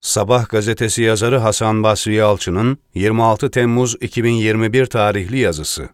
Sabah gazetesi yazarı Hasan Basri Yalçın'ın 26 Temmuz 2021 tarihli yazısı.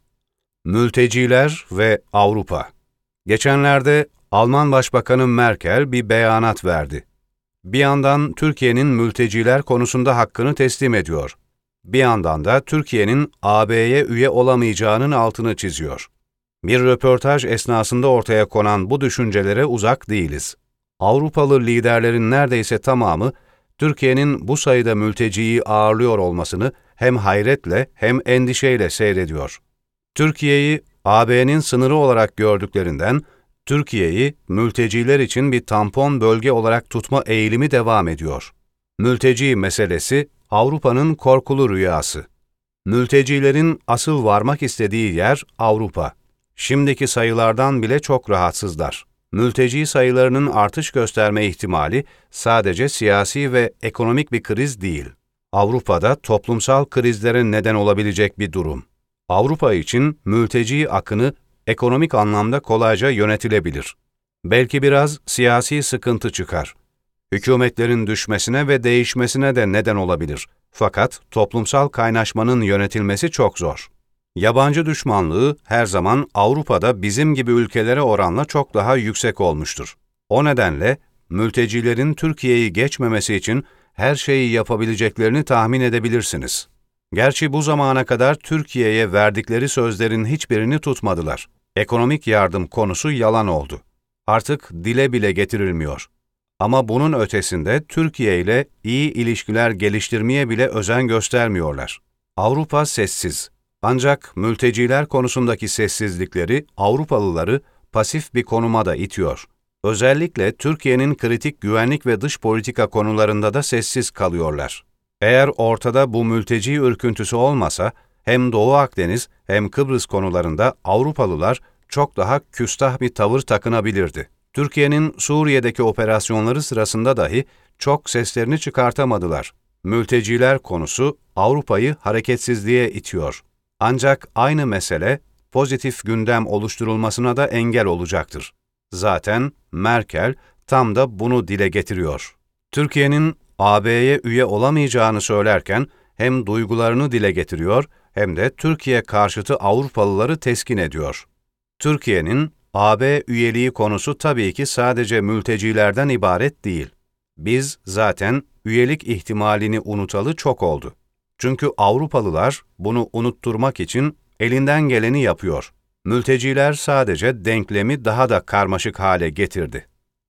Mülteciler ve Avrupa. Geçenlerde Alman Başbakanı Merkel bir beyanat verdi. Bir yandan Türkiye'nin mülteciler konusunda hakkını teslim ediyor. Bir yandan da Türkiye'nin AB'ye üye olamayacağının altını çiziyor. Bir röportaj esnasında ortaya konan bu düşüncelere uzak değiliz. Avrupalı liderlerin neredeyse tamamı, Türkiye'nin bu sayıda mülteciyi ağırlıyor olmasını hem hayretle hem endişeyle seyrediyor. Türkiye'yi AB'nin sınırı olarak gördüklerinden, Türkiye'yi mülteciler için bir tampon bölge olarak tutma eğilimi devam ediyor. Mülteci meselesi Avrupa'nın korkulu rüyası. Mültecilerin asıl varmak istediği yer Avrupa. Şimdiki sayılardan bile çok rahatsızlar. Mülteci sayılarının artış gösterme ihtimali sadece siyasi ve ekonomik bir kriz değil. Avrupa'da toplumsal krizlere neden olabilecek bir durum. Avrupa için mülteci akını ekonomik anlamda kolayca yönetilebilir. Belki biraz siyasi sıkıntı çıkar. Hükümetlerin düşmesine ve değişmesine de neden olabilir. Fakat toplumsal kaynaşmanın yönetilmesi çok zor. Yabancı düşmanlığı her zaman Avrupa'da bizim gibi ülkelere oranla çok daha yüksek olmuştur. O nedenle mültecilerin Türkiye'yi geçmemesi için her şeyi yapabileceklerini tahmin edebilirsiniz. Gerçi bu zamana kadar Türkiye'ye verdikleri sözlerin hiçbirini tutmadılar. Ekonomik yardım konusu yalan oldu. Artık dile bile getirilmiyor. Ama bunun ötesinde Türkiye ile iyi ilişkiler geliştirmeye bile özen göstermiyorlar. Avrupa sessiz. Ancak mülteciler konusundaki sessizlikleri Avrupalıları pasif bir konuma da itiyor. Özellikle Türkiye'nin kritik güvenlik ve dış politika konularında da sessiz kalıyorlar. Eğer ortada bu mülteci ürküntüsü olmasa, hem Doğu Akdeniz hem Kıbrıs konularında Avrupalılar çok daha küstah bir tavır takınabilirdi. Türkiye'nin Suriye'deki operasyonları sırasında dahi çok seslerini çıkartamadılar. Mülteciler konusu Avrupa'yı hareketsizliğe itiyor. Ancak aynı mesele pozitif gündem oluşturulmasına da engel olacaktır. Zaten Merkel tam da bunu dile getiriyor. Türkiye'nin AB'ye üye olamayacağını söylerken hem duygularını dile getiriyor hem de Türkiye karşıtı Avrupalıları teskin ediyor. Türkiye'nin AB üyeliği konusu tabii ki sadece mültecilerden ibaret değil. Biz zaten üyelik ihtimalini unutalı çok oldu. Çünkü Avrupalılar bunu unutturmak için elinden geleni yapıyor. Mülteciler sadece denklemi daha da karmaşık hale getirdi.